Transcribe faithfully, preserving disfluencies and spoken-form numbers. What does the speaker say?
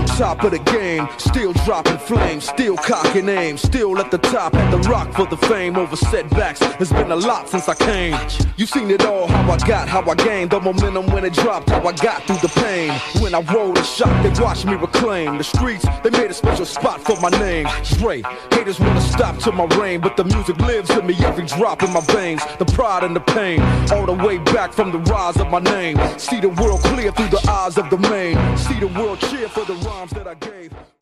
on top of the game, still dropping flames, still cocking aim, still at the top, at the rock for the fame. Over setbacks, it's been a lot since I came. You seen it all, how I got, how I gained the momentum when it dropped, how I got through the pain. When I rolled a shot, they watched me reclaim the streets. They made a special spot for my name. Dre, haters wanna stop to my reign, but the music lives in me, every drop in my veins. The pride and the pain, all the way back from the rise of my name. See the world clear through the eyes of the main. See the world cheer for the rhymes that I gave.